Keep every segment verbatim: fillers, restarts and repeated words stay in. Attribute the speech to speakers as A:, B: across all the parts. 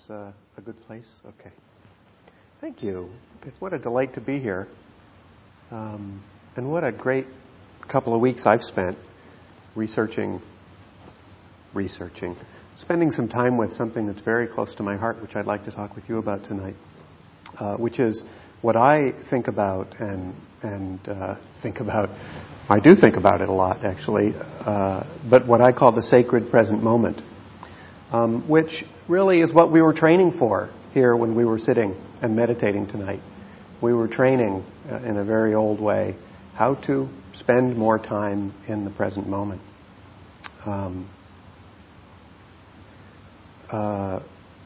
A: this uh, a good place? Okay. Thank you. What a delight to be here. Um, and what a great couple of weeks I've spent researching, researching, spending some time with something that's very close to my heart, which I'd like to talk with you about tonight, uh, which is what I think about and and uh, think about. I do think about it a lot, actually, uh, but what I call the sacred present moment, um, which really is what we were training for here when we were sitting and meditating tonight. We were training uh, in a very old way how to spend more time in the present moment. Um, uh,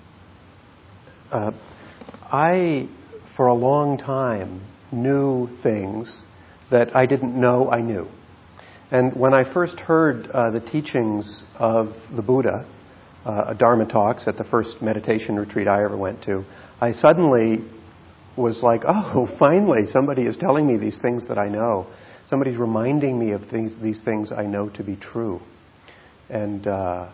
A: uh, I, for a long time, knew things that I didn't know I knew. And when I first heard uh, the teachings of the Buddha, uh, Dharma talks at the first meditation retreat I ever went to, I suddenly was like, oh, finally, somebody is telling me these things that I know. Somebody's reminding me of things, these things I know to be true. And uh,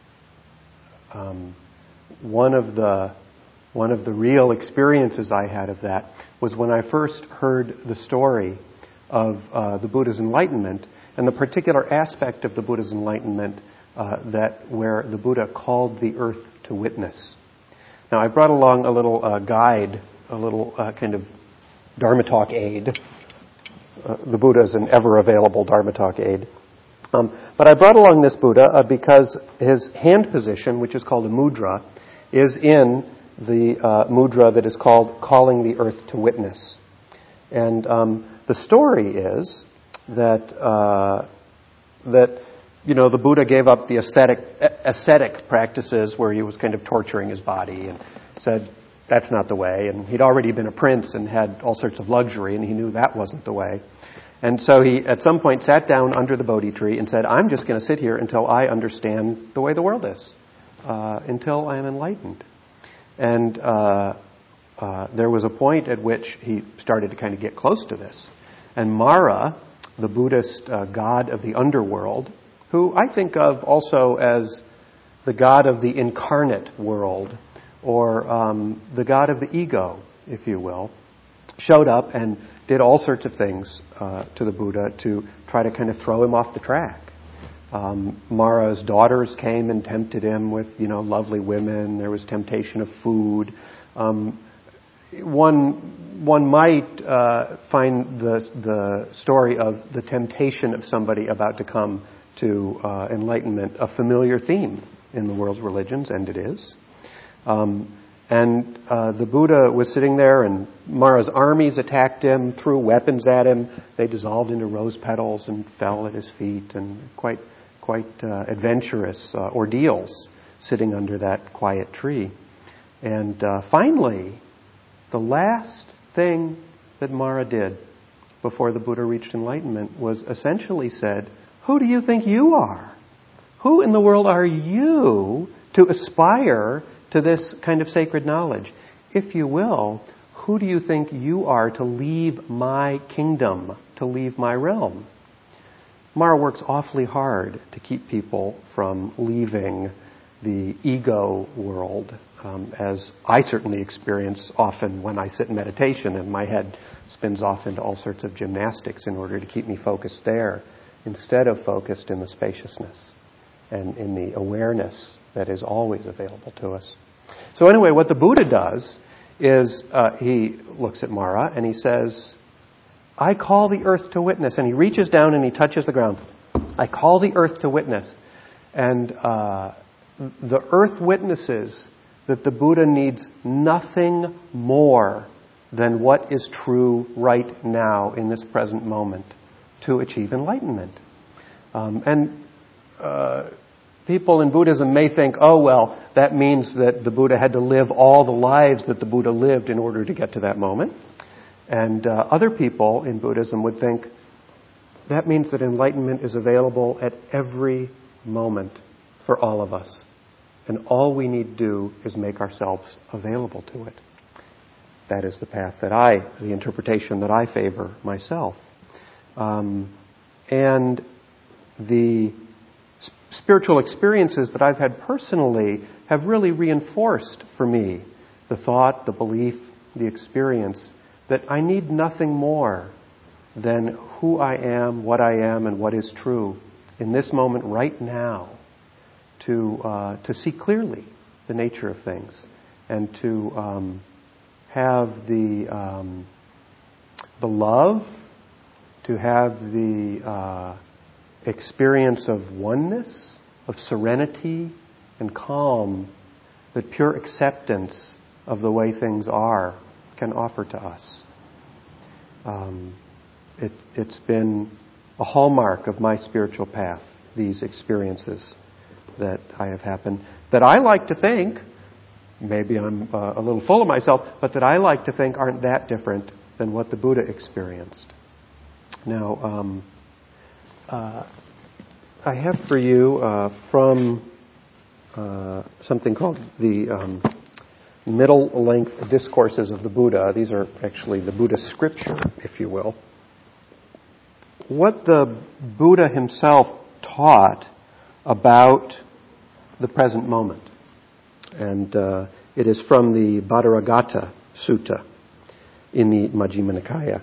A: um, one of the one of the real experiences I had of that was when I first heard the story of uh, the Buddha's enlightenment and the particular aspect of the Buddha's enlightenment uh, that where the Buddha called the earth to witness. Now, I brought along a little uh, guide, a little uh, kind of Dharma talk aid. Uh, the Buddha is an ever-available Dharma talk aid. Um, but I brought along this Buddha uh, because his hand position, which is called a mudra, is in the uh, mudra that is called calling the earth to witness. And um, the story is that uh, that you know the Buddha gave up the ascetic ascetic practices where he was kind of torturing his body and said that's not the way. And he'd already been a prince and had all sorts of luxury, and he knew that wasn't the way. And so he, at some point, sat down under the Bodhi tree and said, I'm just going to sit here until I understand the way the world is, uh, until I am enlightened. And uh, uh, there was a point at which he started to kind of get close to this. And Mara, the Buddhist uh, god of the underworld, who I think of also as the god of the incarnate world, or um, the god of the ego, if you will, showed up and did all sorts of things uh, to the Buddha to try to kind of throw him off the track. Um, Mara's daughters came and tempted him with, you know, lovely women. There was temptation of food. Um, one one might uh, find the the story of the temptation of somebody about to come to uh, enlightenment a familiar theme in the world's religions, and it is. Um, And uh, the Buddha was sitting there, and Mara's armies attacked him, threw weapons at him. They dissolved into rose petals and fell at his feet, and quite, quite uh, adventurous uh, ordeals sitting under that quiet tree. And uh, finally, the last thing that Mara did before the Buddha reached enlightenment was essentially said, "Who do you think you are? Who in the world are you to aspire to this kind of sacred knowledge? If you will, who do you think you are to leave my kingdom, to leave my realm?" Mara works awfully hard to keep people from leaving the ego world, um, as I certainly experience often when I sit in meditation and my head spins off into all sorts of gymnastics in order to keep me focused there, instead of focused in the spaciousness and in the awareness that is always available to us. So anyway, what the Buddha does is uh, he looks at Mara and he says, I call the earth to witness. And he reaches down and he touches the ground. I call the earth to witness. And uh, the earth witnesses that the Buddha needs nothing more than what is true right now in this present moment to achieve enlightenment. Um, and uh, people in Buddhism may think, oh, well, that means that the Buddha had to live all the lives that the Buddha lived in order to get to that moment. And uh, other people in Buddhism would think that means that enlightenment is available at every moment for all of us. And all we need to do is make ourselves available to it. That is the path that I, the interpretation that I favor myself. Um, and the spiritual experiences that I've had personally have really reinforced for me the thought, the belief, the experience that I need nothing more than who I am, what I am, and what is true in this moment right now to uh, to see clearly the nature of things and to um, have the um, the love, to have the uh, experience of oneness, of serenity and calm that pure acceptance of the way things are can offer to us. Um, it, it's been a hallmark of my spiritual path, these experiences that I have happened, that I like to think, maybe I'm uh, a little full of myself, but that I like to think aren't that different than what the Buddha experienced. Now, um, uh, I have for you uh, from uh, something called the um, Middle-Length Discourses of the Buddha. These are actually the Buddha scripture, if you will. What the Buddha himself taught about the present moment. And uh, it is from the Bhattaragata Sutta in the Majjhima Nikaya.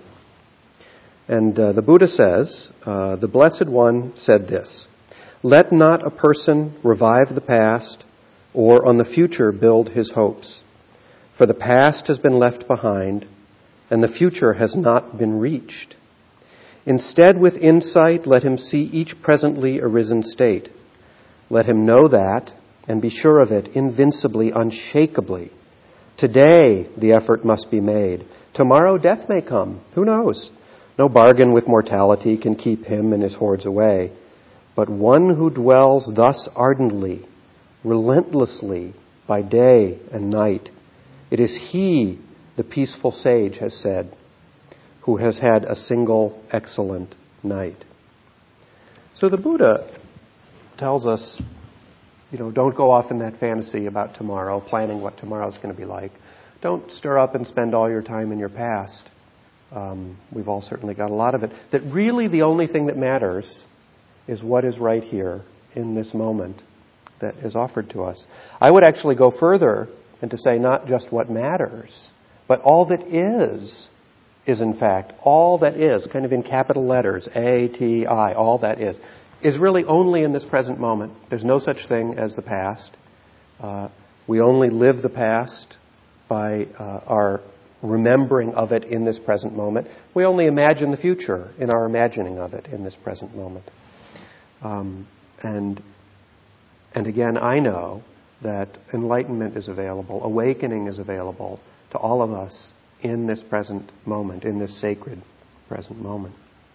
A: And uh, the Buddha says, uh, the Blessed One said this, "Let not a person revive the past or on the future build his hopes. For the past has been left behind and the future has not been reached. Instead, with insight, let him see each presently arisen state. Let him know that and be sure of it invincibly, unshakably. Today the effort must be made. Tomorrow death may come. Who knows? No bargain with mortality can keep him and his hordes away. But one who dwells thus ardently, relentlessly, by day and night, it is he, the peaceful sage has said, who has had a single excellent night." So the Buddha tells us, you know, don't go off in that fantasy about tomorrow, planning what tomorrow's going to be like. Don't stir up and spend all your time in your past. Um, we've all certainly got a lot of it. That really the only thing that matters is what is right here in this moment that is offered to us. I would actually go further and to say not just what matters, but all that is, is in fact, all that is, kind of in capital letters, A, T, I, all that is, is really only in this present moment. There's no such thing as the past. Uh, we only live the past by uh, our remembering of it in this present moment. We only imagine the future in our imagining of it in this present moment. Um, and and again, I know that enlightenment is available, awakening is available to all of us in this present moment, in this sacred present moment.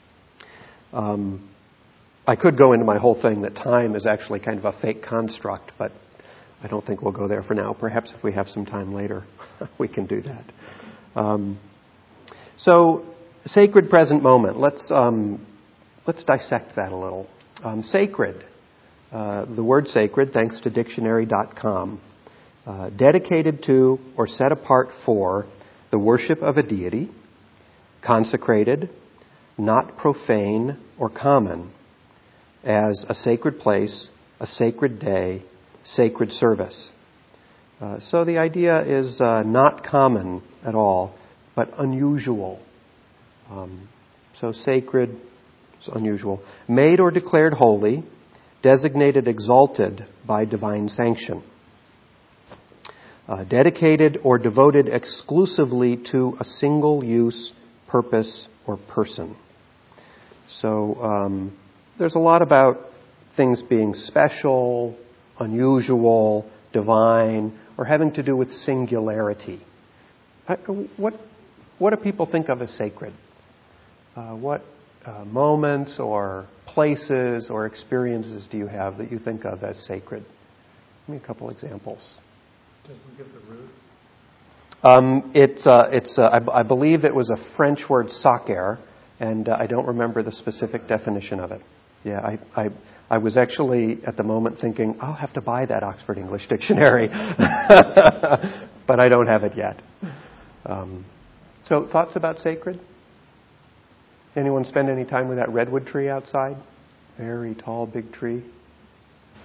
A: Um, I could go into my whole thing that time is actually kind of a fake construct, but I don't think we'll go there for now. Perhaps if we have some time later, we can do that. Um, so, sacred present moment. Let's um, let's dissect that a little. Um, sacred. Uh, the word sacred, thanks to dictionary dot com, uh, dedicated to or set apart for the worship of a deity, consecrated, not profane or common, as a sacred place, a sacred day, sacred service. Uh, so the idea is uh, not common at all, but unusual. Um, so sacred is unusual. Made or declared holy, designated exalted by divine sanction. Uh, dedicated or devoted exclusively to a single use, purpose, or person. So um, there's a lot about things being special, unusual, divine, or having to do with singularity. Uh, what what do people think of as sacred? Uh, what uh, moments or places or experiences do you have that you think of as sacred? Give me a couple examples.
B: Doesn't give the root?
A: Um, it's, uh, it's, uh, I, I believe it was a French word, sacer, and uh, I don't remember the specific definition of it. Yeah, I, I, I was actually at the moment thinking, I'll have to buy that Oxford English Dictionary, but I don't have it yet. Um, so, thoughts about sacred? Anyone spend any time with that redwood tree outside? Very tall, big tree.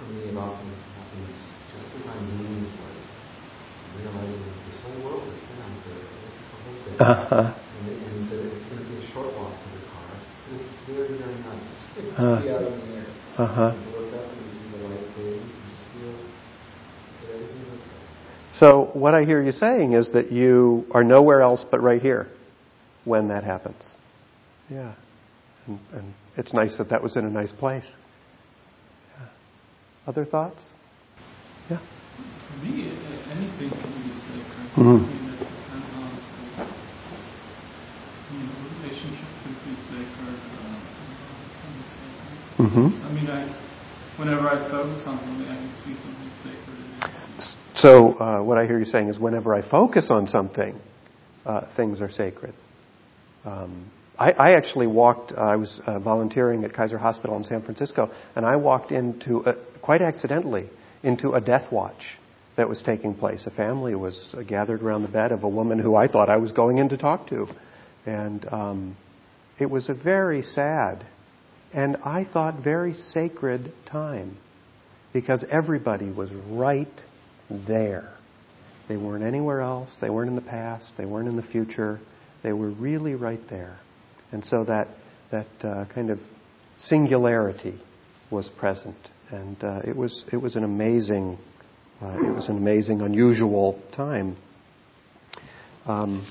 C: for me, it often happens just as I'm leaning toward it, realizing that this whole world has been out there, the whole thing,
A: Uh-huh.
C: and, it, and that it's going to be a short walk to the car, and it's very, very nice to
A: Uh.
C: be out in the air,
A: Uh-huh.
C: and to look up and see the light thing, and just feel that everything's okay.
A: So what I hear you saying is that you are nowhere else but right here when that happens. Yeah. And, and it's nice that that was in a nice place. Yeah. Other thoughts? Yeah.
B: For me, anything can be sacred.
A: Mm-hmm.
B: I mean, it depends on sort of, you know, relationship could be sacred. Uh, can be sacred.
A: Mm-hmm.
B: I mean, I, whenever I focus on something, I can see something sacred in it.
A: So uh, what I hear you saying is whenever I focus on something, uh, things are sacred. Um, I, I actually walked, uh, I was uh, volunteering at Kaiser Hospital in San Francisco, and I walked into, a, quite accidentally, into a death watch that was taking place. A family was uh, gathered around the bed of a woman who I thought I was going in to talk to. And um, it was a very sad and I thought very sacred time because everybody was right there. They weren't anywhere else. They weren't in the past. They weren't in the future. They were really right there. And so that that uh, kind of singularity was present, and uh, it was it was an amazing, uh, it was an amazing, unusual time. Um,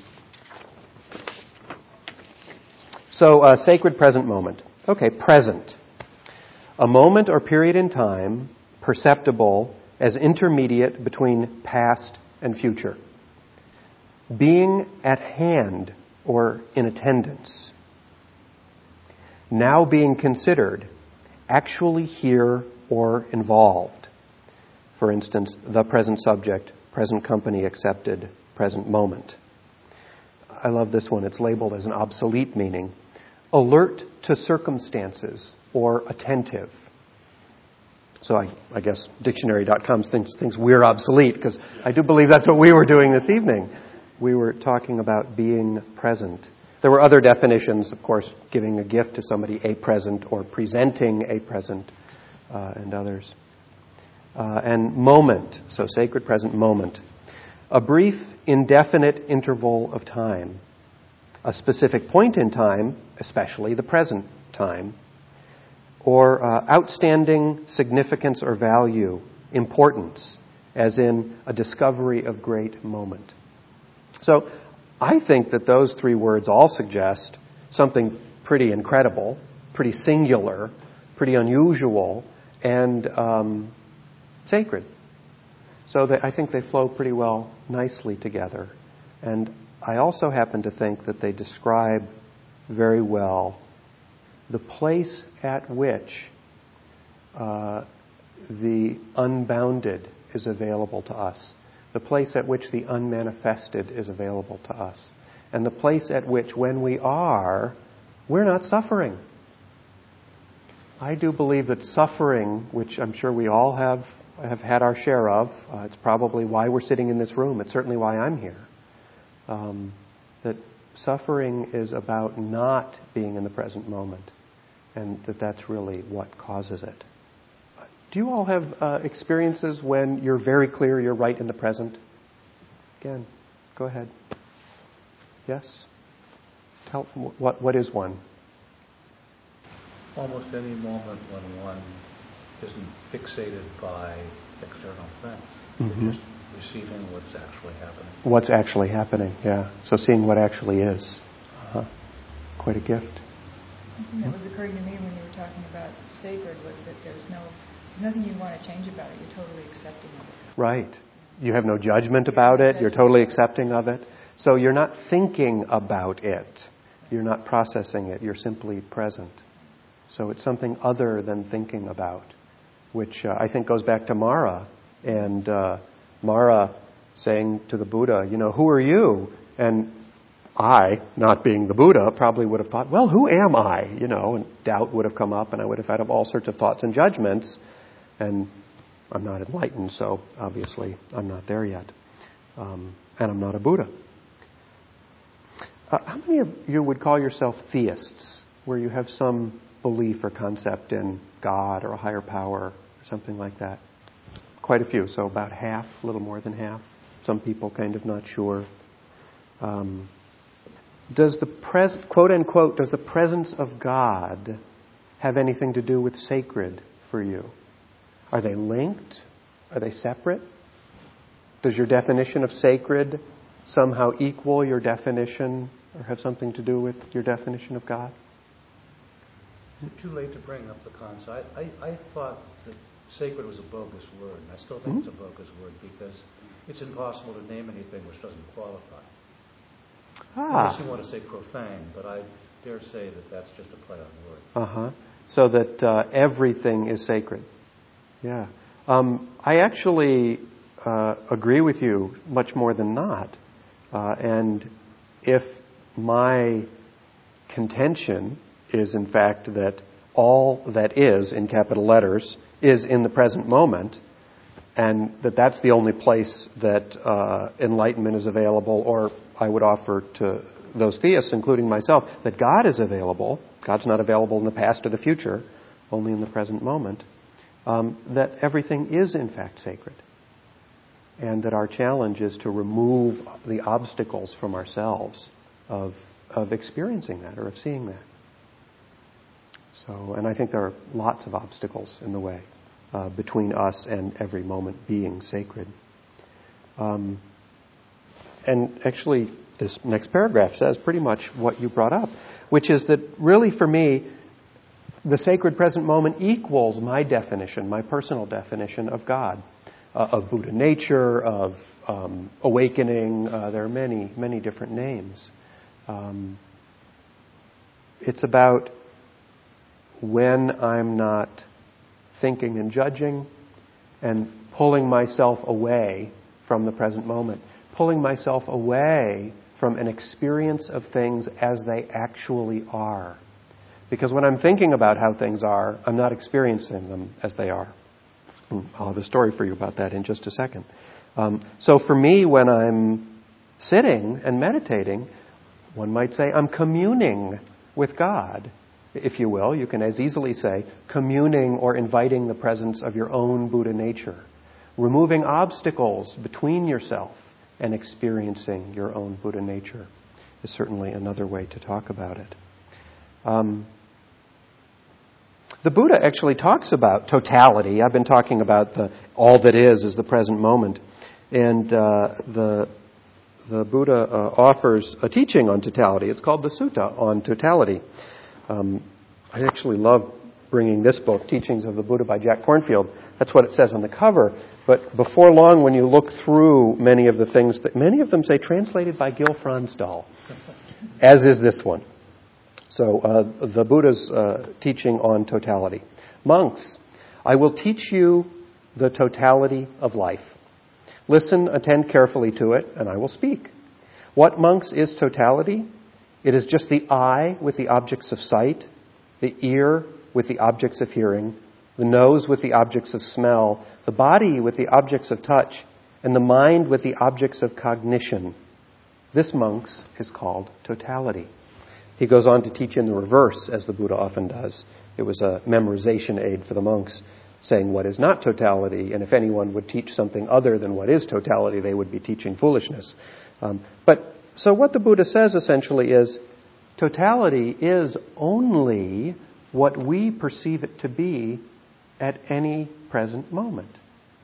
A: so, uh, sacred present moment. Okay, present. A moment or period in time perceptible as intermediate between past and future. Being at hand or in attendance. Now being considered, actually here or involved. For instance, the present subject, present company accepted, present moment. I love this one. It's labeled as an obsolete meaning. Alert to circumstances or attentive. So I, I guess dictionary dot com thinks, thinks we're obsolete because I do believe that's what we were doing this evening. We were talking about being present. There were other definitions, of course, giving a gift to somebody a present or presenting a present uh, and others. Uh, and moment, so sacred present moment. A brief, indefinite interval of time. A specific point in time, especially the present time. Or uh, outstanding significance or value, importance, as in a discovery of great moment. So I think that those three words all suggest something pretty incredible, pretty singular, pretty unusual, and um, sacred. So that I think they flow pretty well, nicely together. And I also happen to think that they describe very well the place at which uh, the unbounded is available to us. The place at which the unmanifested is available to us. And the place at which, when we are, we're not suffering. I do believe that suffering, which I'm sure we all have have had our share of, uh, it's probably why we're sitting in this room. It's certainly why I'm here. Um, that suffering is about not being in the present moment. And that that's really what causes it. Do you all have uh, experiences when you're very clear you're right in the present? Again, go ahead. Yes? Tell what what is one?
D: Almost any moment when one isn't fixated by external things.
A: Mm-hmm.
D: Just receiving what's actually happening.
A: What's actually happening, yeah. So seeing what actually is. Uh-huh. Quite a gift.
E: Something that was occurring to me when you were talking about sacred was that there's no, there's nothing you want to change about it. You're totally accepting of it.
A: Right. You have no judgment about it. You're totally accepting of it. So you're not thinking about it. You're not processing it. You're simply present. So it's something other than thinking about, which uh, I think goes back to Mara. And uh, Mara saying to the Buddha, you know, who are you? And I, not being the Buddha, probably would have thought, well, who am I? You know, and doubt would have come up, and I would have had all sorts of thoughts and judgments. And I'm not enlightened, so obviously I'm not there yet. Um, and I'm not a Buddha. Uh, how many of you would call yourself theists, where you have some belief or concept in God or a higher power or something like that. Quite a few, so about half, a little more than half. Some people kind of not sure. Um, does the pres- quote unquote, does the presence of God have anything to do with sacred for you? Are they linked? Are they separate? Does your definition of sacred somehow equal your definition or have something to do with your definition of God?
D: Is it too late to bring up the concept? I, I, I thought that sacred was a bogus word, and I still think mm-hmm. it's a bogus word because it's impossible to name anything which doesn't qualify.
A: Ah.
D: Unless you want to say profane, but I dare say that that's just a play on words.
A: Uh-huh. So that uh, everything is sacred. Yeah. Um, I actually uh, agree with you much more than not. Uh, and if my contention is, in fact, that all that is, in capital letters, is in the present moment, and that that's the only place that uh, enlightenment is available, or I would offer to those theists, including myself, that God is available. God's not available in the past or the future, only in the present moment. Um, that everything is, in fact, sacred. And that our challenge is to remove the obstacles from ourselves of, of experiencing that or of seeing that. So, and I think there are lots of obstacles in the way uh, between us and every moment being sacred. Um, and actually, this next paragraph says pretty much what you brought up, which is that really for me, the sacred present moment equals my definition, my personal definition of God, uh, of Buddha nature, of um, awakening. Uh, there are many, many different names. Um, it's about when I'm not thinking and judging and pulling myself away from the present moment, pulling myself away from an experience of things as they actually are. Because when I'm thinking about how things are, I'm not experiencing them as they are. I'll have a story for you about that in just a second. Um, so for me, when I'm sitting and meditating, one might say I'm communing with God, if you will. You can as easily say communing or inviting the presence of your own Buddha nature. Removing obstacles between yourself and experiencing your own Buddha nature is certainly another way to talk about it. Um, the Buddha actually talks about totality. I've been talking about the all that is is the present moment. And uh, the the Buddha uh, offers a teaching on totality. It's called the Sutta on Totality. Um, I actually love bringing this book, Teachings of the Buddha by Jack Kornfield. That's what it says on the cover. But before long, when you look through many of the things, that many of them say translated by Gil Fronsdal, as is this one. So uh, the Buddha's uh, teaching on totality. Monks, I will teach you the totality of life. Listen, attend carefully to it, and I will speak. What, monks, is totality? It is just the eye with the objects of sight, the ear with the objects of hearing, the nose with the objects of smell, the body with the objects of touch, and the mind with the objects of cognition. This, monks, is called totality. He goes on to teach in the reverse, as the Buddha often does. It was a memorization aid for the monks, saying what is not totality, and if anyone would teach something other than what is totality, they would be teaching foolishness. Um, but so what the Buddha says essentially is, totality is only what we perceive it to be at any present moment.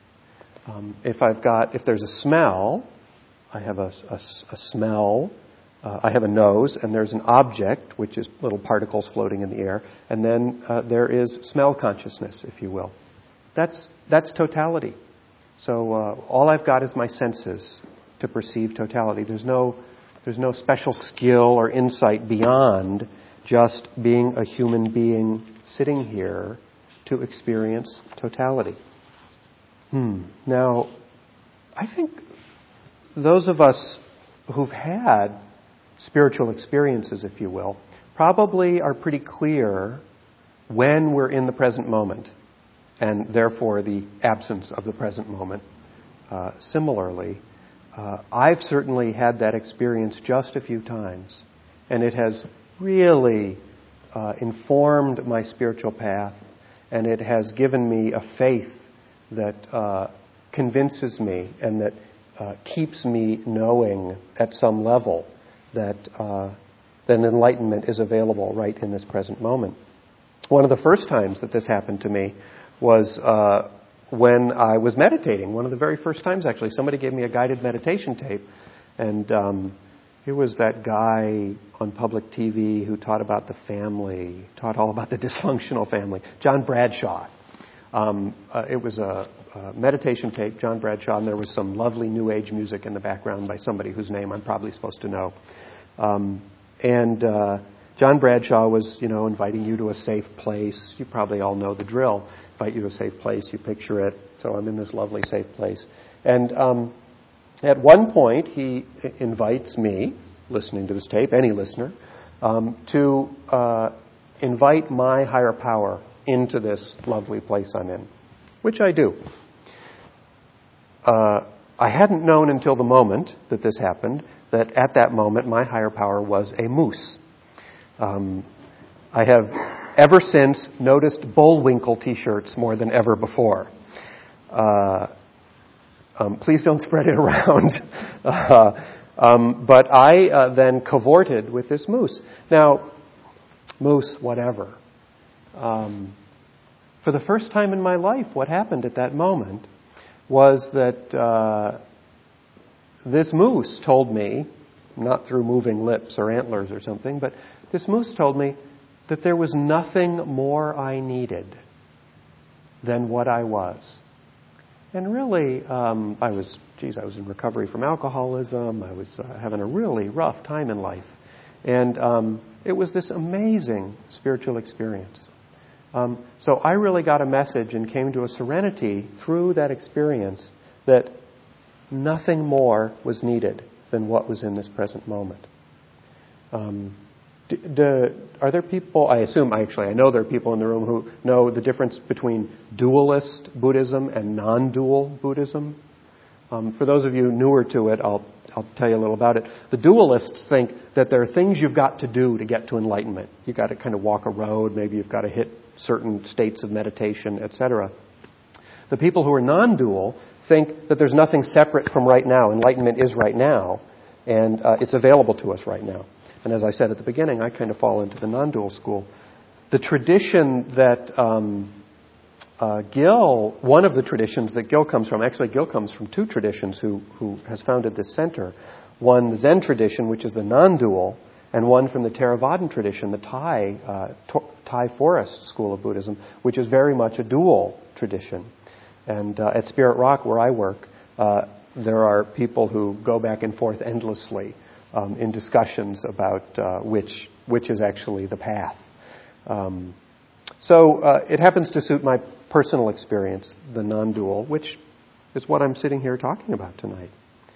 A: Um, if I've got, if there's a smell, I have a, a, a smell, uh, I have a nose, and there's an object, which is little particles floating in the air, and then uh, there is smell consciousness, if you will. That's that's totality. So uh, all I've got is my senses to perceive totality. There's no there's no special skill or insight beyond just being a human being sitting here to experience totality. Hmm. Now, I think those of us who've had spiritual experiences, if you will, probably are pretty clear when we're in the present moment, and therefore the absence of the present moment. Uh, similarly, uh, I've certainly had that experience just a few times, and it has really uh, informed my spiritual path and it has given me a faith that uh, convinces me and that uh, keeps me knowing at some level that uh, that enlightenment is available right in this present moment. One of the first times that this happened to me was uh, when I was meditating. One of the very first times, actually, somebody gave me a guided meditation tape, and um, it was that guy on public T V who taught about the family, taught all about the dysfunctional family, John Bradshaw. Um, uh, it was a, a meditation tape, John Bradshaw, and there was some lovely New Age music in the background by somebody whose name I'm probably supposed to know. Um, and uh, John Bradshaw was, you know, inviting you to a safe place. You probably all know the drill. Invite you to a safe place, you picture it. So I'm in this lovely safe place. And um, at one point, he invites me, listening to this tape, any listener, um, to uh, invite my higher power into this lovely place I'm in, which I do. Uh, I hadn't known until the moment that this happened that at that moment my higher power was a moose. Um, I have ever since noticed Bullwinkle t-shirts more than ever before. Uh, um, please don't spread it around. uh, um, but I uh, then cavorted with this moose. Now, moose, whatever. Um, for the first time in my life, what happened at that moment was that uh, this moose told me, not through moving lips or antlers or something, but this moose told me that there was nothing more I needed than what I was. And really, um, I was, geez, I was in recovery from alcoholism. I was uh, having a really rough time in life. And um, it was this amazing spiritual experience. Um, so I really got a message and came to a serenity through that experience that nothing more was needed than what was in this present moment. Um, do, do, are there people, I assume, actually, I know there are people in the room who know the difference between dualist Buddhism and non-dual Buddhism? Um, for those of you newer to it, I'll, I'll tell you a little about it. The dualists think that there are things you've got to do to get to enlightenment. You've got to kind of walk a road, maybe you've got to hit certain states of meditation, et cetera. The people who are non-dual think that there's nothing separate from right now. Enlightenment is right now, and uh, it's available to us right now. And as I said at the beginning, I kind of fall into the non-dual school. The tradition that um, uh, Gil, one of the traditions that Gil comes from, actually Gil comes from two traditions who, who has founded this center. One, the Zen tradition, which is the non-dual, and one from the Theravadan tradition, the Thai, uh, Thai forest school of Buddhism, which is very much a dual tradition. And uh, at Spirit Rock, where I work, uh, there are people who go back and forth endlessly um, in discussions about uh, which which is actually the path. Um, so uh, it happens to suit my personal experience, the non-dual, which is what I'm sitting here talking about tonight.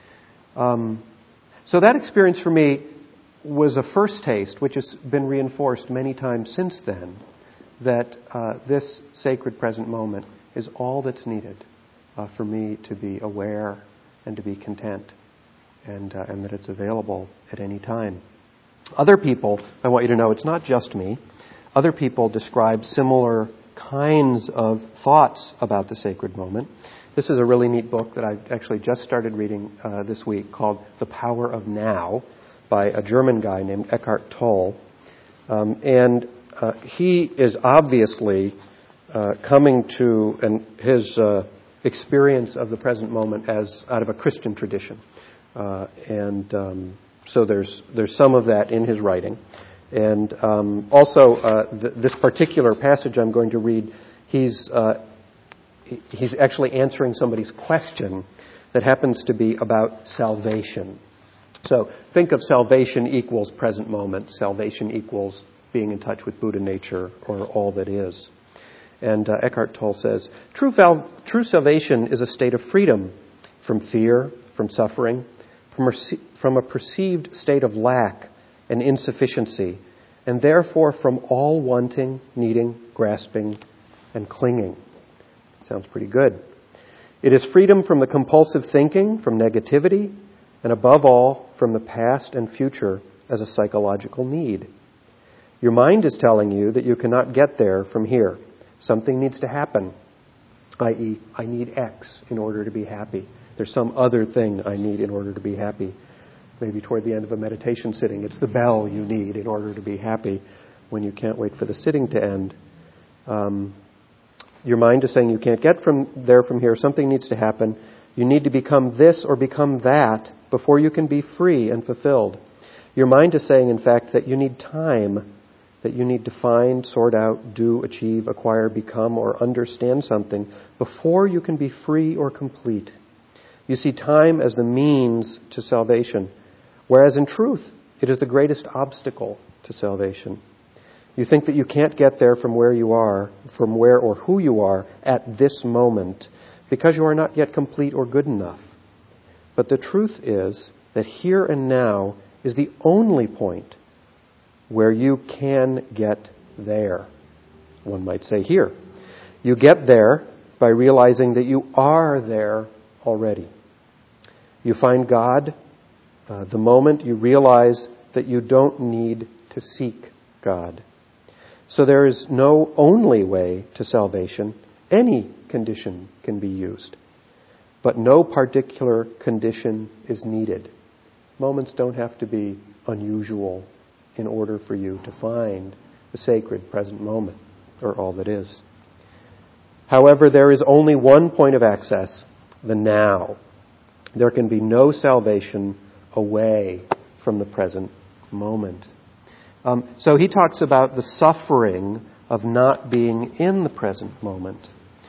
A: Um, so that experience for me was a first taste, which has been reinforced many times since then, that uh, this sacred present moment is all that's needed uh, for me to be aware and to be content, and uh, and that it's available at any time. Other people, I want you to know, it's not just me. Other people describe similar kinds of thoughts about the sacred moment. This is a really neat book that I actually just started reading uh, this week called The Power of Now by a German guy named Eckhart Tolle. Um, and uh, he is obviously uh, coming to and his uh, experience of the present moment as out of a Christian tradition. Uh, and um, so there's there's some of that in his writing. And um, also, uh, th- this particular passage I'm going to read, he's uh, he's actually answering somebody's question that happens to be about salvation. So think of salvation equals present moment. Salvation equals being in touch with Buddha nature or all that is. And uh, Eckhart Tolle says, true, val- true salvation is a state of freedom from fear, from suffering, from, rece- from a perceived state of lack and insufficiency, and therefore from all wanting, needing, grasping, and clinging. Sounds pretty good. It is freedom from the compulsive thinking, from negativity, and above all, from the past and future as a psychological need. Your mind is telling you that you cannot get there from here, Something needs to happen, that is, I need X in order to be happy. There's some other thing I need in order to be happy. Maybe toward the end of a meditation sitting, it's the bell you need in order to be happy when you can't wait for the sitting to end. Um, your mind is saying you can't get from there from here. Something needs to happen. You need to become this or become that before you can be free and fulfilled. Your mind is saying, in fact, that you need time, that you need to find, sort out, do, achieve, acquire, become, or understand something before you can be free or complete. You see time as the means to salvation, whereas in truth, it is the greatest obstacle to salvation. You think that you can't get there from where you are, from where or who you are at this moment, because you are not yet complete or good enough. But the truth is that here and now is the only point where you can get there. One might say here. You get there by realizing that you are there already. You find God uh, the moment you realize that you don't need to seek God. So there is no only way to salvation. Any condition can be used. But no particular condition is needed. Moments don't have to be unusual in order for you to find the sacred present moment, or all that is. However, there is only one point of access, the now. There can be no salvation away from the present moment. Um, so he talks about the suffering of not being in the present moment.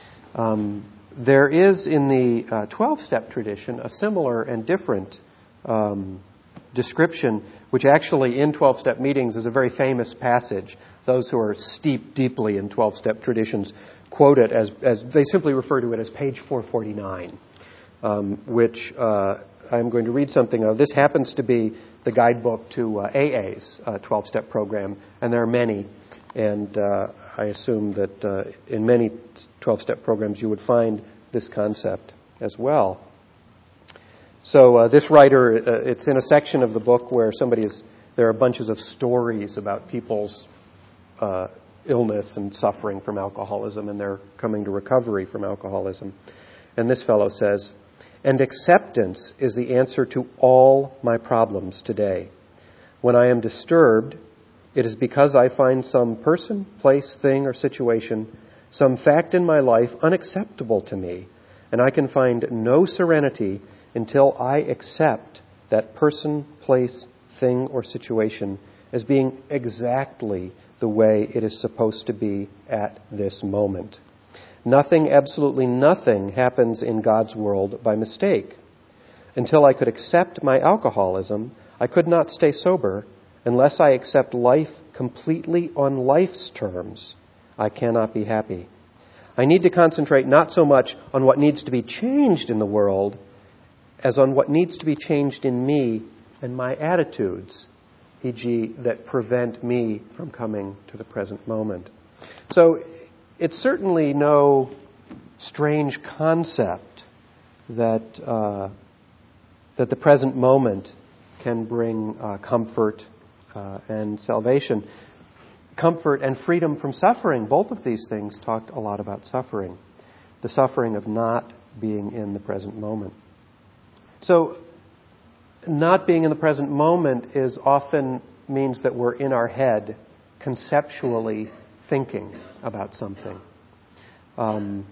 A: Um, there is in the uh, twelve-step tradition a similar and different um, description, which actually in twelve-step meetings is a very famous passage. Those who are steeped deeply in twelve-step traditions quote it as, as they simply refer to it as page four forty-nine, um, which uh, I'm going to read something of. This happens to be the guidebook to uh, A A's uh, twelve-step program, and there are many. And uh, I assume that uh, in many twelve-step programs you would find this concept as well. So uh, this writer, uh, it's in a section of the book where somebody is, there are bunches of stories about people's uh, illness and suffering from alcoholism, and they're coming to recovery from alcoholism. And this fellow says, "And acceptance is the answer to all my problems today. When I am disturbed, it is because I find some person, place, thing, or situation, some fact in my life unacceptable to me, and I can find no serenity until I accept that person, place, thing, or situation as being exactly the way it is supposed to be at this moment. Nothing, absolutely nothing, happens in God's world by mistake. Until I could accept my alcoholism, I could not stay sober. Unless I accept life completely on life's terms, I cannot be happy. I need to concentrate not so much on what needs to be changed in the world as on what needs to be changed in me and my attitudes, for example, that prevent me from coming to the present moment." So it's certainly no strange concept that uh, that the present moment can bring uh, comfort uh, and salvation. Comfort and freedom from suffering, both of these things talked a lot about suffering. The suffering of not being in the present moment. So, not being in the present moment is often means that we're in our head conceptually thinking about something. Um,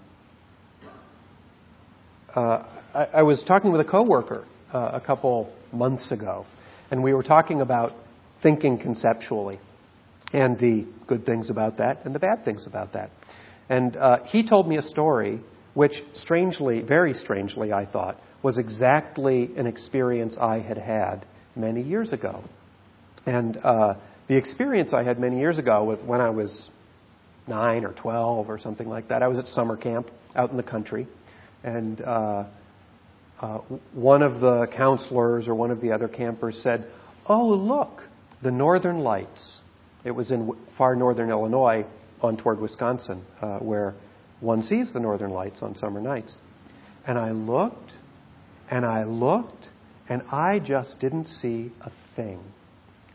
A: uh, I, I was talking with a coworker uh, a couple months ago, and we were talking about thinking conceptually and the good things about that and the bad things about that. And uh, he told me a story which strangely, very strangely, I thought, was exactly an experience I had had many years ago. And uh, the experience I had many years ago was when I was nine or twelve or something like that. I was at summer camp out in the country, and uh, uh, one of the counselors or one of the other campers said, "Oh, look, the Northern Lights." It was in far northern Illinois on toward Wisconsin, uh, where one sees the Northern Lights on summer nights. And I looked, and I looked, and I just didn't see a thing.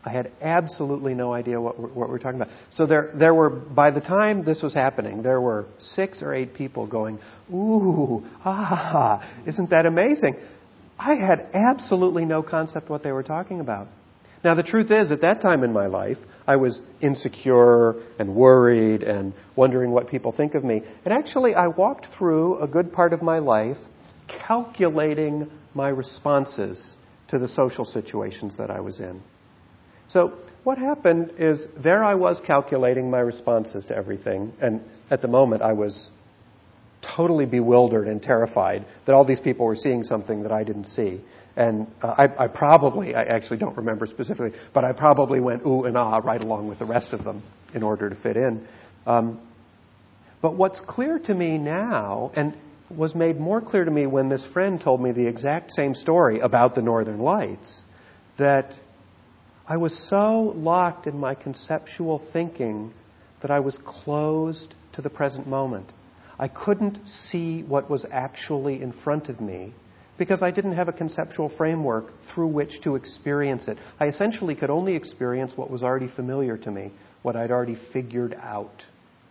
A: I had absolutely no idea what we're, what we're talking about. So there, there were, by the time this was happening, there were six or eight people going, ooh, ah, isn't that amazing? I had absolutely no concept what they were talking about. Now, the truth is, at that time in my life, I was insecure and worried and wondering what people think of me. And actually, I walked through a good part of my life calculating my responses to the social situations that I was in. So what happened is there I was calculating my responses to everything. And at the moment, I was totally bewildered and terrified that all these people were seeing something that I didn't see. And uh, I, I probably, I actually don't remember specifically, but I probably went ooh and ah right along with the rest of them in order to fit in. Um, but what's clear to me now, and was made more clear to me when this friend told me the exact same story about the Northern Lights, that I was so locked in my conceptual thinking that I was closed to the present moment. I couldn't see what was actually in front of me because I didn't have a conceptual framework through which to experience it. I essentially could only experience what was already familiar to me, what I'd already figured out.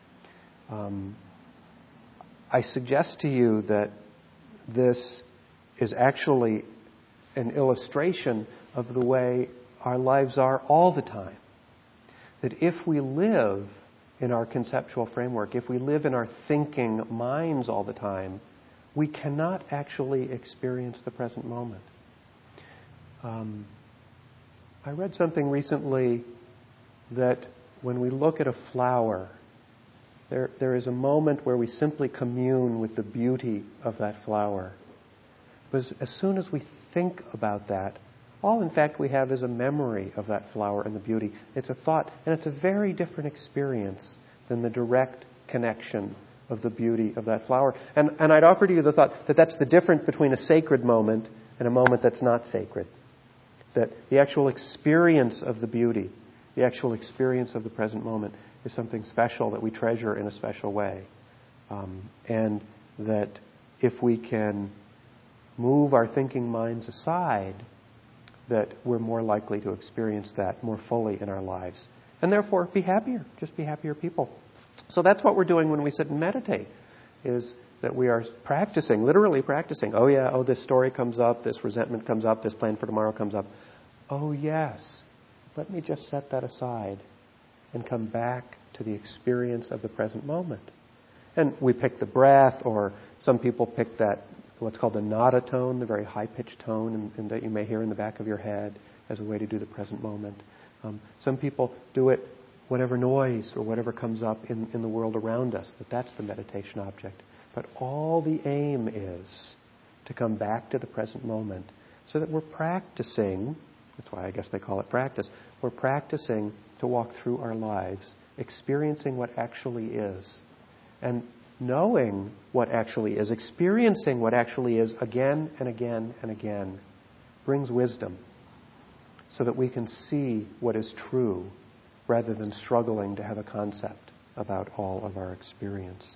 A: Um, I suggest to you that this is actually an illustration of the way our lives are all the time. That if we live in our conceptual framework, if we live in our thinking minds all the time, we cannot actually experience the present moment. Um, I read something recently that when we look at a flower, there, there is a moment where we simply commune with the beauty of that flower. Because as soon as we think about that, all in fact we have is a memory of that flower and the beauty. It's a thought, and it's a very different experience than the direct connection of the beauty of that flower. And, and I'd offer to you the thought that that's the difference between a sacred moment and a moment that's not sacred. That the actual experience of the beauty, the actual experience of the present moment is something special that we treasure in a special way. Um, and that if we can move our thinking minds aside, that we're more likely to experience that more fully in our lives. And therefore, be happier. Just be happier people. So that's what we're doing when we sit and meditate, is that we are practicing, literally practicing. Oh yeah, oh this story comes up, this resentment comes up, this plan for tomorrow comes up. Oh yes, let me just set that aside and come back to the experience of the present moment. And we pick the breath, or some people pick that, what's called the nada tone, the very high-pitched tone and, and that you may hear in the back of your head as a way to do the present moment. Um, some people do it whatever noise or whatever comes up in, in the world around us, that that's the meditation object. But all the aim is to come back to the present moment so that we're practicing, that's why I guess they call it practice, we're practicing to walk through our lives, experiencing what actually is, and knowing what actually is, experiencing what actually is again and again and again, brings wisdom so that we can see what is true rather than struggling to have a concept about all of our experience.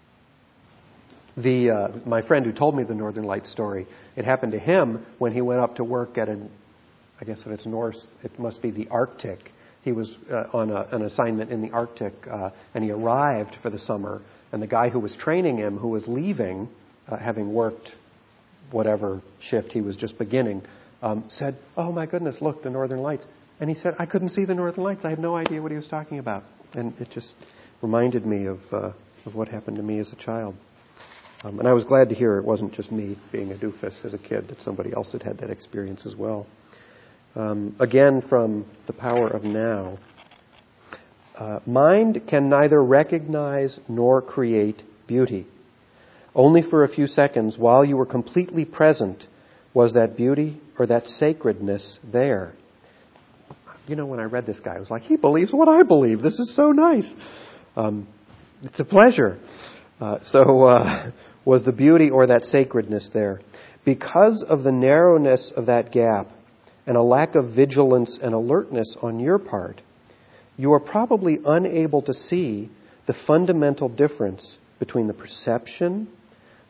A: The uh, my friend who told me the Northern Lights story, it happened to him when he went up to work at an, I guess if it's Norse, it must be the Arctic. He was uh, on a, an assignment in the Arctic, uh, and he arrived for the summer, and the guy who was training him, who was leaving, uh, having worked whatever shift he was just beginning, um, said, "Oh my goodness, look, the Northern Lights." And he said, "I couldn't see the Northern Lights. I had no idea what he was talking about." And it just reminded me of uh, of what happened to me as a child. Um, and I was glad to hear it wasn't just me being a doofus as a kid, that somebody else had had that experience as well. Um, again, from The Power of Now. Uh, mind can neither recognize nor create beauty. Only for a few seconds, while you were completely present, was that beauty or that sacredness there. You know, when I read this guy, I was like, he believes what I believe. This is so nice. Um, it's a pleasure. Uh, so, uh, was the beauty or that sacredness there? Because of the narrowness of that gap and a lack of vigilance and alertness on your part, you are probably unable to see the fundamental difference between the perception,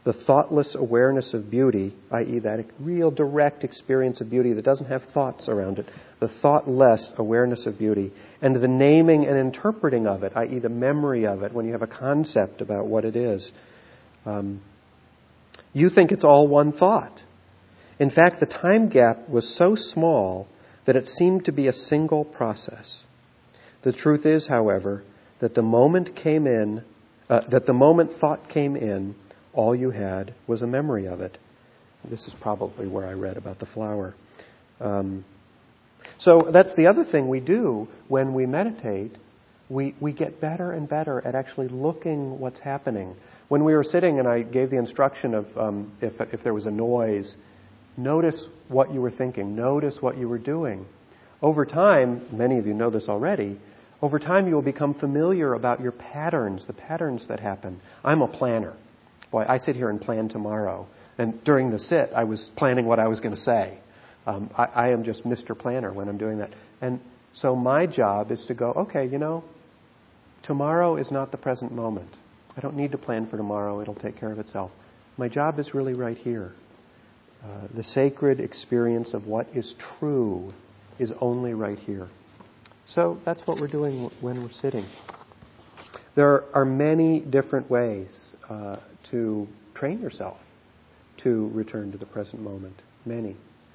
A: the thoughtless awareness of beauty, that is that real direct experience of beauty that doesn't have thoughts around it, the thoughtless awareness of beauty, and the naming and interpreting of it, that is the memory of it, when you have a concept about what it is. Um, you think it's all one thought. In fact, the time gap was so small that it seemed to be a single process. The truth is, however, that the moment came in, uh, that the moment thought came in, all you had was a memory of it. This is probably where I read about the flower. Um, so that's the other thing we do when we meditate. We, we get better and better at actually looking what's happening. When we were sitting and I gave the instruction of um, if, if there was a noise, notice what you were thinking. Notice what you were doing. Over time, many of you know this already, over time you will become familiar about your patterns, the patterns that happen. I'm a planner. Boy, I sit here and plan tomorrow. And during the sit, I was planning what I was going to say. Um, I, I am just Mister Planner when I'm doing that. And so my job is to go, okay, you know, tomorrow is not the present moment. I don't need to plan for tomorrow. It'll take care of itself. My job is really right here. Uh, the sacred experience of what is true is only right here. So that's what we're doing when we're sitting. There are many different ways uh, to train yourself to return to the present moment. Many.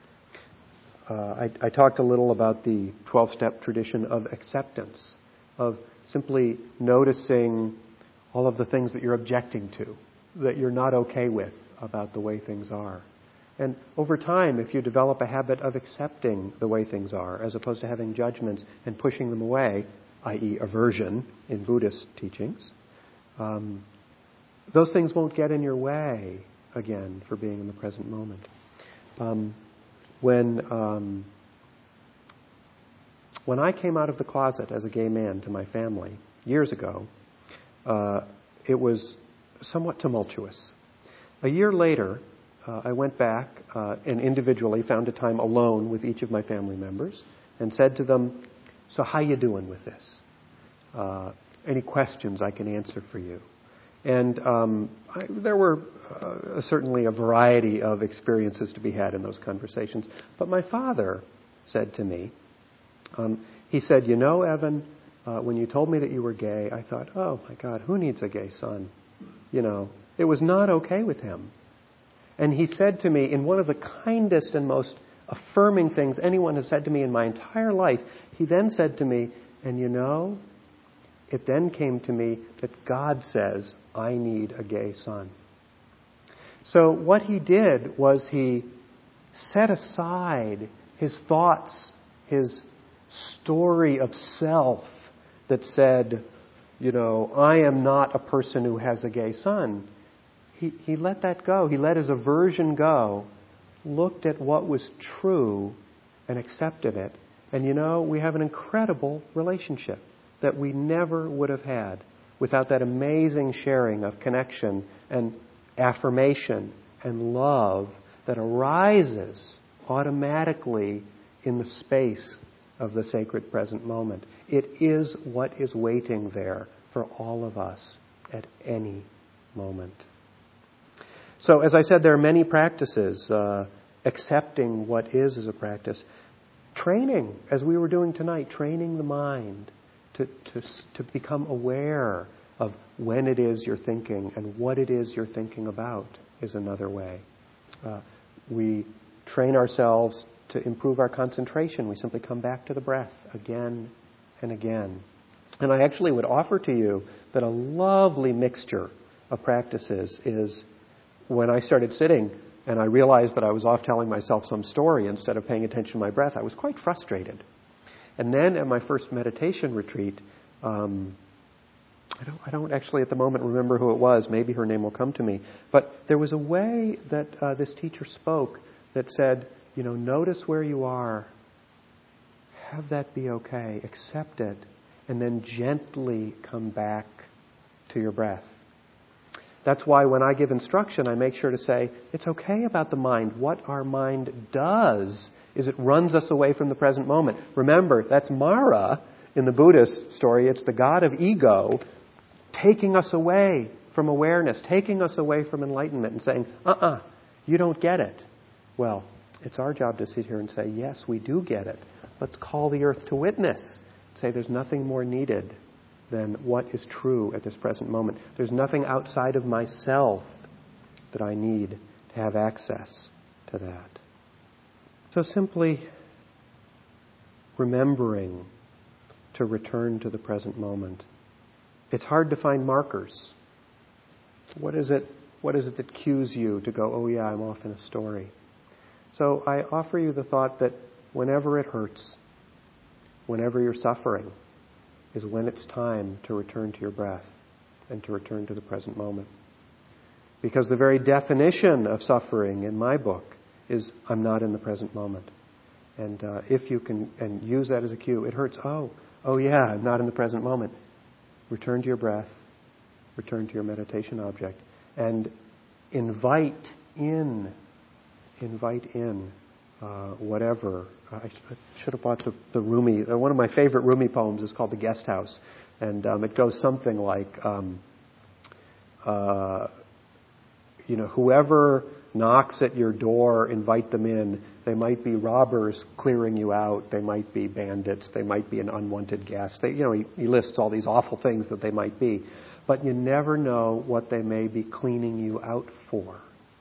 A: Uh, I, I talked a little about the twelve-step tradition of acceptance, of simply noticing all of the things that you're objecting to, that you're not okay with about the way things are. And over time, if you develop a habit of accepting the way things are, as opposed to having judgments and pushing them away, that is aversion in Buddhist teachings, um, those things won't get in your way, again, for being in the present moment. Um, when, um, when I came out of the closet as a gay man to my family years ago, uh, it was somewhat tumultuous. A year later, Uh, I went back uh, and individually found a time alone with each of my family members and said to them, so how you doing with this? Uh, any questions I can answer for you? And um, I, there were uh, certainly a variety of experiences to be had in those conversations. But my father said to me, um, he said, you know, Evan, uh, when you told me that you were gay, I thought, oh my God, who needs a gay son? You know, it was not okay with him. And he said to me, in one of the kindest and most affirming things anyone has said to me in my entire life, he then said to me, and you know, it then came to me that God says, I need a gay son. So what he did was he set aside his thoughts, his story of self that said, you know, I am not a person who has a gay son. He, he let that go. He let his aversion go, looked at what was true and accepted it. And you know, we have an incredible relationship that we never would have had without that amazing sharing of connection and affirmation and love that arises automatically in the space of the sacred present moment. It is what is waiting there for all of us at any moment. So, as I said, there are many practices. Uh, accepting what is is a practice. Training, as we were doing tonight, training the mind to, to, to become aware of when it is you're thinking and what it is you're thinking about is another way. Uh, we train ourselves to improve our concentration. We simply come back to the breath again and again. And I actually would offer to you that a lovely mixture of practices is when I started sitting and I realized that I was off telling myself some story instead of paying attention to my breath, I was quite frustrated. And then at my first meditation retreat, um, I don't, I don't actually at the moment remember who it was. Maybe her name will come to me. But there was a way that uh, this teacher spoke that said, you know, notice where you are. Have that be okay. Accept it. And then gently come back to your breath. That's why when I give instruction, I make sure to say, it's okay about the mind. What our mind does is it runs us away from the present moment. Remember, that's Mara in the Buddhist story. It's the god of ego taking us away from awareness, taking us away from enlightenment and saying, uh-uh, you don't get it. Well, it's our job to sit here and say, yes, we do get it. Let's call the earth to witness. Say there's nothing more needed than what is true at this present moment. There's nothing outside of myself that I need to have access to that. So simply remembering to return to the present moment. It's hard to find markers. What is it, what is it that cues you to go, oh yeah, I'm off in a story? So I offer you the thought that whenever it hurts, whenever you're suffering, is when it's time to return to your breath and to return to the present moment. Because the very definition of suffering in my book is I'm not in the present moment. And uh, if you can and use that as a cue, it hurts. Oh, oh yeah, I'm not in the present moment. Return to your breath. Return to your meditation object. And invite in, invite in uh, whatever. I, sh- I should have bought the, the Rumi. Uh, one of my favorite Rumi poems is called The Guest House. And um, it goes something like, um, uh, you know, whoever knocks at your door, invite them in. They might be robbers clearing you out. They might be bandits. They might be an unwanted guest. They, you know, he, he lists all these awful things that they might be. But you never know what they may be cleaning you out for.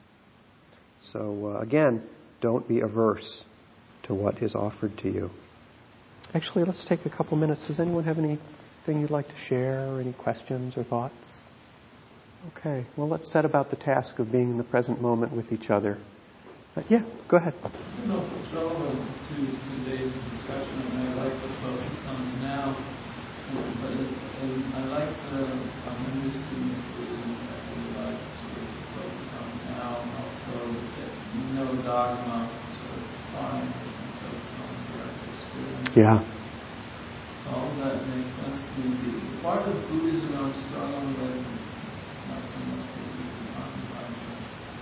A: So uh, again, don't be averse to what is offered to you. Actually, let's take a couple minutes. Does anyone have anything you'd like to share, or any questions or thoughts? Okay, well, let's set about the task of being in the present moment with each other. Uh, yeah, go ahead.
B: I don't know if it's relevant to today's discussion, and I like to focus on now, but it, and I like the, I'm a new student of Buddhism, and I really like to focus on now, and also get no dogma, sort of fine, and focus on direct experience.
A: Yeah.
B: All that makes sense to me. The part of Buddhism I'm struggling with, not so much what we can talk about, but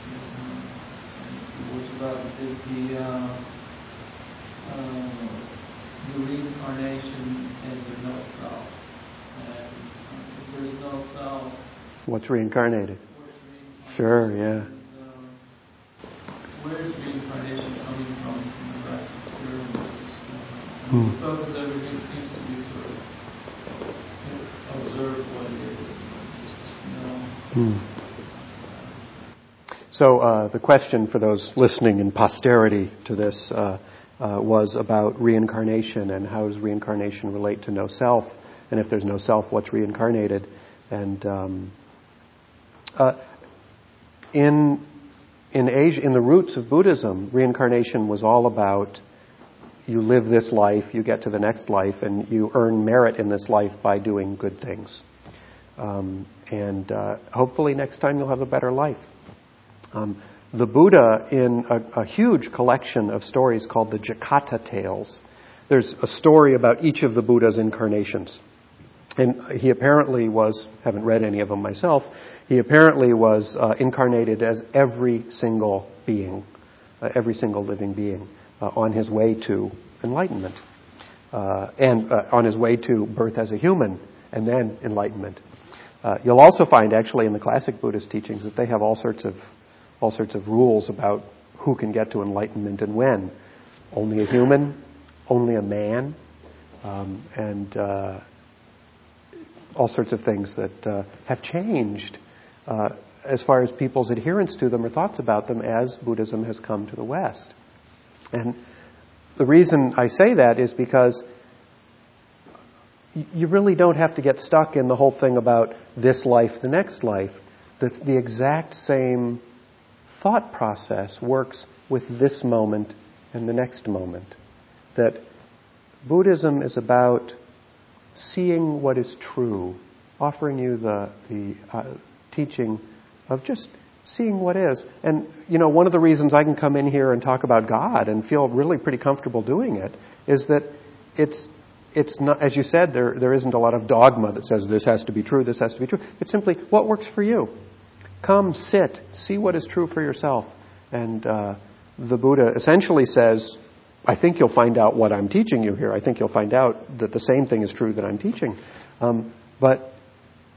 B: saying words about it, is the uh, uh, the reincarnation and the no self. And uh, if there's no self,
A: what's reincarnated?
B: Where's reincarnation?
A: Sure, yeah.
B: And, uh, where's reincarnation coming from? From the direct experience.
A: Hmm.
B: The focus everything seems to be sort of you know, observe what it is.
A: Hmm. So uh, the question for those listening in posterity to this uh, uh, was about reincarnation and how does reincarnation relate to no self, and if there's no self, what's reincarnated? And um, uh, in in Asia, in the roots of Buddhism, reincarnation was all about you live this life, you get to the next life, and you earn merit in this life by doing good things. Um, and uh, hopefully next time you'll have a better life. Um, the Buddha, in a, a huge collection of stories called the Jataka Tales, there's a story about each of the Buddha's incarnations. And he apparently was, haven't read any of them myself, he apparently was uh, incarnated as every single being, uh, every single living being, uh, on his way to enlightenment. Uh, and uh, on his way to birth as a human, and then enlightenment. Uh, you'll also find, actually, in the classic Buddhist teachings that they have all sorts of all sorts of rules about who can get to enlightenment and when. Only a human, only a man, um, and uh, all sorts of things that uh, have changed uh, as far as people's adherence to them or thoughts about them as Buddhism has come to the West. And the reason I say that is because you really don't have to get stuck in the whole thing about this life, the next life. The, the exact same thought process works with this moment and the next moment. That Buddhism is about seeing what is true, offering you the, the uh, teaching of just seeing what is. And, you know, one of the reasons I can come in here and talk about God and feel really pretty comfortable doing it is that it's It's not, as you said, there there isn't a lot of dogma that says this has to be true, this has to be true. It's simply what works for you. Come, sit, see what is true for yourself. And uh, the Buddha essentially says, I think you'll find out what I'm teaching you here. I think you'll find out that the same thing is true that I'm teaching. Um, but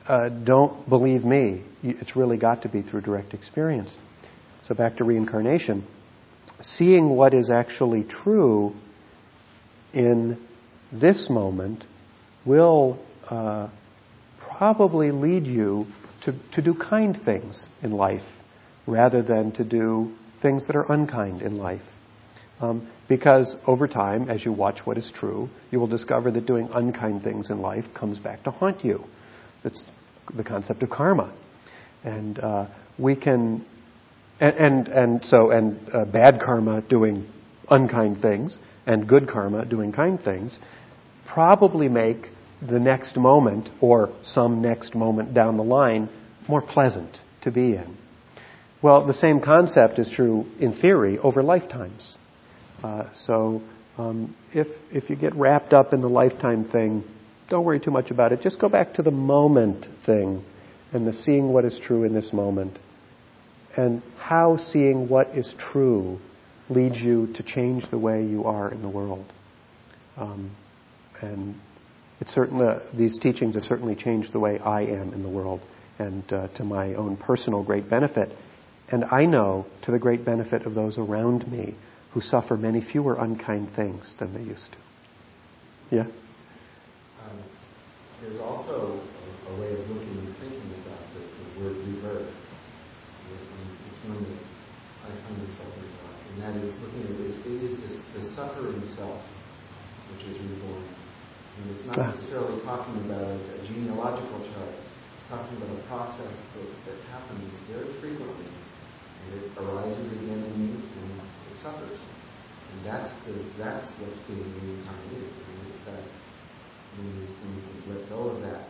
A: uh, don't believe me. It's really got to be through direct experience. So back to reincarnation. Seeing what is actually true in this moment will uh, probably lead you to, to do kind things in life rather than to do things that are unkind in life. Um, because over time, as you watch what is true, you will discover that doing unkind things in life comes back to haunt you. It's the concept of karma. And uh, we can, and and, and so, and uh, bad karma doing unkind things, and good karma doing kind things, probably make the next moment, or some next moment down the line, more pleasant to be in. Well, the same concept is true in theory over lifetimes. Uh, so um, if if you get wrapped up in the lifetime thing, don't worry too much about it. Just go back to the moment thing and the seeing what is true in this moment. And how seeing what is true leads you to change the way you are in the world. Um, and it's certainly, uh, these teachings have certainly changed the way I am in the world, and uh, to my own personal great benefit. And I know to the great benefit of those around me who suffer many fewer unkind things than they used to. Yeah?
C: Um, there's also a, a way of looking and thinking about the, the word rebirth. It's one that I find myself about, and that is looking at it, it is this, the suffering self which is reborn. And it's not necessarily talking about a genealogical chart. It's talking about a process that, that happens very frequently. And it arises again in me, and it suffers. And that's the that's what's being reincarnated. I mean, it's that when you, when you can let go of that,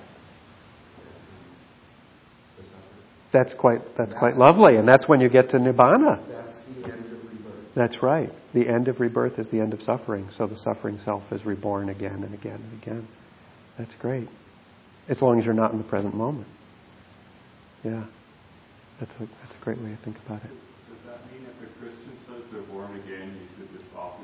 C: the suffering.
A: That's quite that's, that's quite lovely, and that's when you get to Nibbana.
C: That's the end of rebirth.
A: That's right. The end of rebirth is the end of suffering. So the suffering self is reborn again and again and again. That's great. As long as you're not in the present moment. Yeah. That's a, that's a great way to think about it.
F: Does that mean if a Christian says they're born again, you should just offer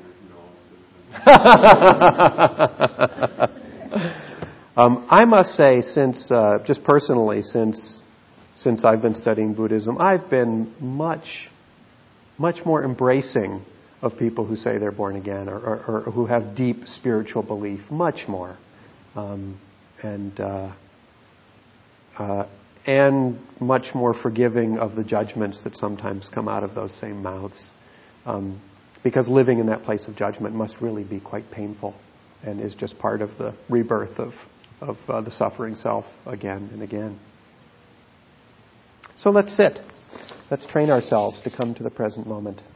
F: your condolences?
A: um, I must say, since, uh, just personally, since since I've been studying Buddhism, I've been much, much more embracing of people who say they're born again or, or, or who have deep spiritual belief, much more. Um, and uh, uh, and much more forgiving of the judgments that sometimes come out of those same mouths. Um, because living in that place of judgment must really be quite painful and is just part of the rebirth of, of uh, the suffering self again and again. So let's sit. Let's train ourselves to come to the present moment.